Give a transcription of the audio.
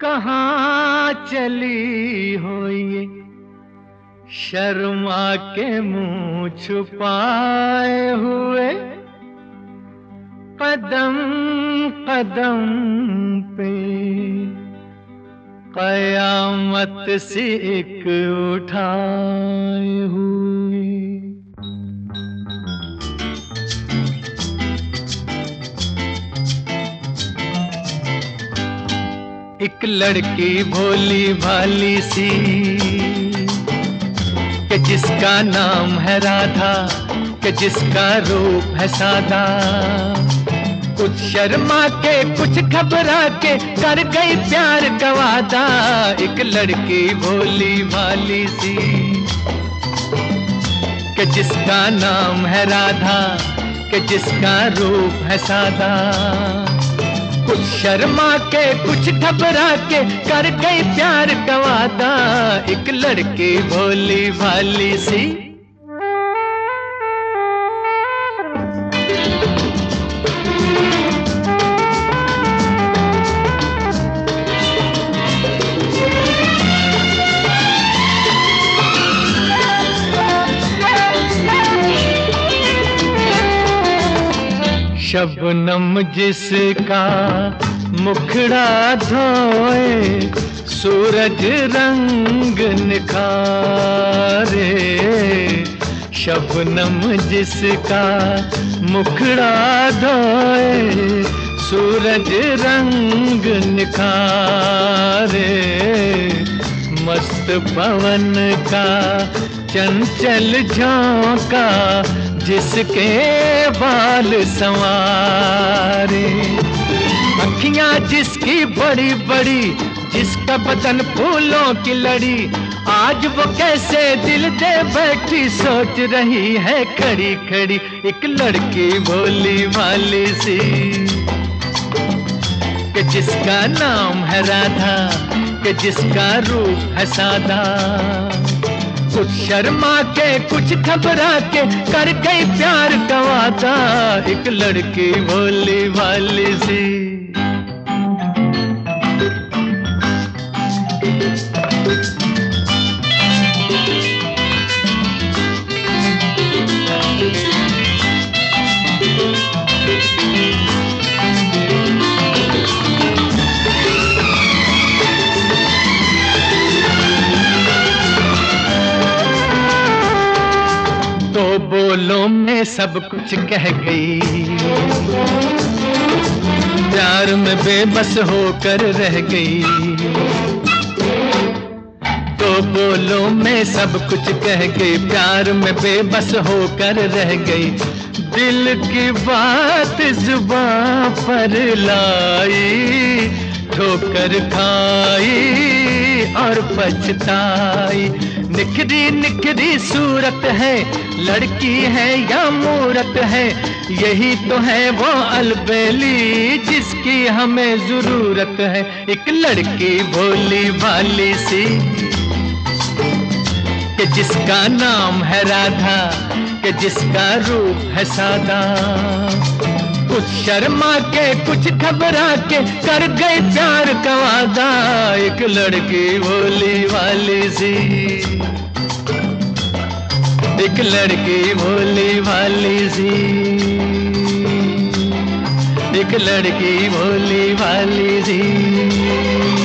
कहाँ चली हो ये शर्मा के मुंह छुपाए हुए, कदम कदम पे कयामत सी एक उठाए हुए। एक लड़की भोली भाली सी कि जिसका नाम है राधा, कि जिसका रूप है सादा, कुछ शर्मा के कुछ घबरा के कर गई प्यार का वादा। एक लड़की भोली भाली सी कि जिसका नाम है राधा, कि जिसका रूप है सादा, कुछ शर्मा के कुछ घबरा के कर गई प्यार का वादा। एक लड़की भोली भाली सी। शबनम जिसका मुखड़ा धोए, सूरज रंग निखारे। शबनम जिसका मुखड़ा धोए, सूरज रंग निखारे। मस्त पवन का चंचल झोंका जिसके बाल संवारे। अखियां जिसकी बड़ी बड़ी, जिसका बदन फूलों की लड़ी, आज वो कैसे दिल दे बैठी सोच रही है खड़ी खड़ी। एक लड़की भोली भाली सी कि जिसका नाम है राधा, कि जिसका रूप है सादा, कुछ शर्मा के कुछ घबरा के कर गई प्यार का वादा। एक लड़की भोली भाली सी। तो बोलों में सब कुछ कह गई, प्यार में बेबस होकर रह गई। तो बोलों में सब कुछ कह गई, प्यार में बेबस होकर रह गई। दिल की बात जुबां पर लाई, ठोकर खाई और पछताई। निखरी निखरी सूरत है, लड़की है या मूरत है, यही तो है वो अलबेली जिसकी हमें जरूरत है। एक लड़की भोली भाली सी कि जिसका नाम है राधा, कि जिसका रूप है सादा, कुछ शर्मा के कुछ घबरा के कर गई प्यार का वादा। एक लड़की भोली भाली सी, एक लड़की भोली भाली सी, एक लड़की भोली भाली सी।